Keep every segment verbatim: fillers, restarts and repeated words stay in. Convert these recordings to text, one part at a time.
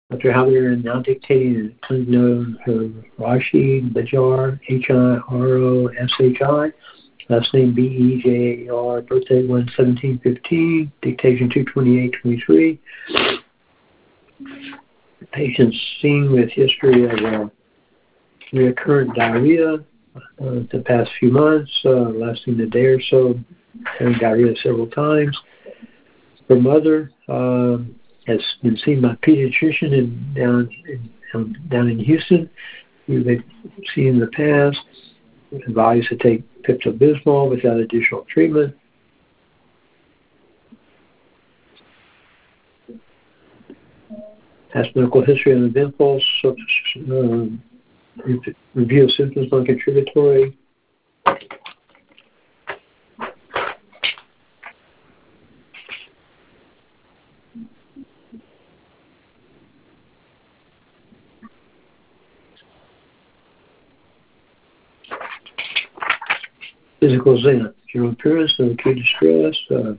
Doctor Halloran now dictating unknown for Rashi Bajar, H I R O S H I, last name B E J A R, birthday one seventeen fifteen, dictation two twenty-eight twenty-three. Patients seen with history of uh, recurrent diarrhea uh, the past few months, uh, lasting a day or so, having diarrhea several times. Her mother um, has been seen by a pediatrician in, down, in, down in Houston, who they've seen in the past, advised to take Pepto-Bismol without additional treatment. Past medical history uneventful, so, um, review of symptoms non-contributory. Physical exam, general appearance, no acute distress. Uh,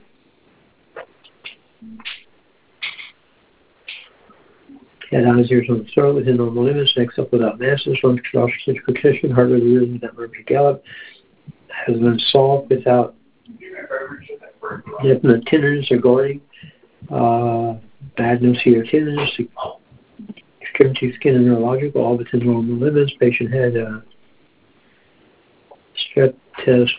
Had eyes, ears on the throat within normal limits, next up without masses, lung centrifugal tissue, heart rate rhythm without murmur gallop, has been solved without definite tenderness or goring, uh, bad noceo tenderness, extremity, skin, and neurological, all within normal limits. Patient had a strep test.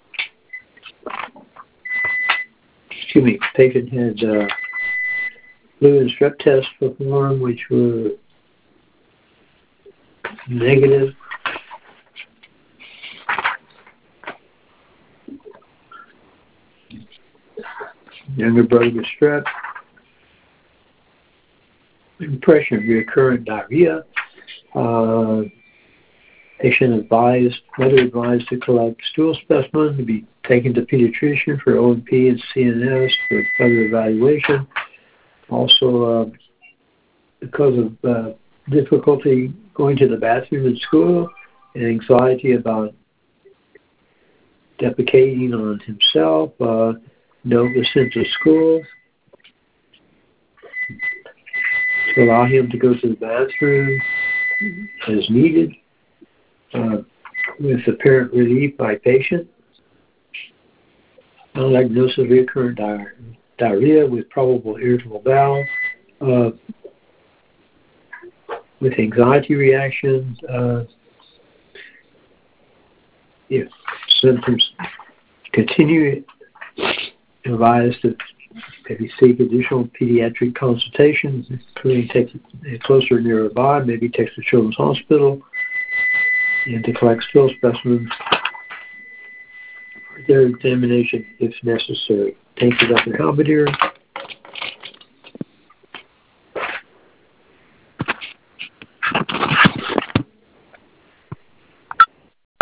Excuse me. Patient had uh, flu and strep tests performed, which were negative. Younger brother with strep. Impression of recurrent diarrhea. Uh, patient advised, mother advised to collect stool specimen to be taken to pediatrician for O M P and C N S for further evaluation. Also, uh, because of uh, difficulty going to the bathroom in school and anxiety about defecating on himself, uh, note was sent to school to allow him to go to the bathroom as needed, uh, with apparent relief by patient. Diagnosis of recurrent di- diarrhea with probable irritable bowel, uh, with anxiety reactions. Uh, if symptoms continue, advised to maybe seek additional pediatric consultations, including take it closer nearby, maybe take to Children's Hospital, and to collect stool specimens for their examination if necessary. Thank you, Doctor Halberdier.